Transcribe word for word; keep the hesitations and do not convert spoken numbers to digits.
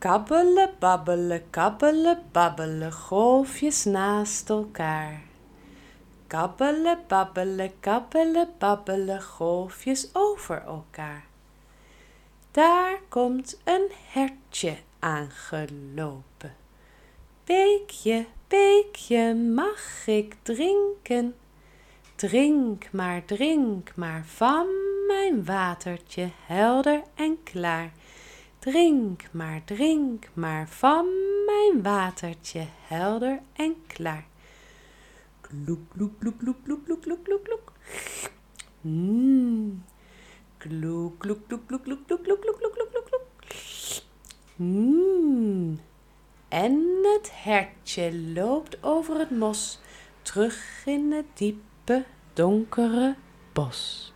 Kabbelen, babbelen, kabbelen, babbelen, golfjes naast elkaar. Kabbelen, babbelen, kabbelen, babbelen, golfjes over elkaar. Daar komt een hertje aangelopen. Beekje, beekje, mag ik drinken? Drink maar, drink maar van mijn watertje, helder en klaar. Drink maar, drink maar van mijn watertje, helder en klaar. Kloek, kloek, kloek, kloek, kloek, kloek, kloek, kloek, kloek. Mmm. Kloek, kloek, kloek, kloek, kloek, kloek, kloek, kloek, kloek, kloek, kloek, kloek. Mmm. En het hertje loopt over het mos, terug in het diepe, donkere bos.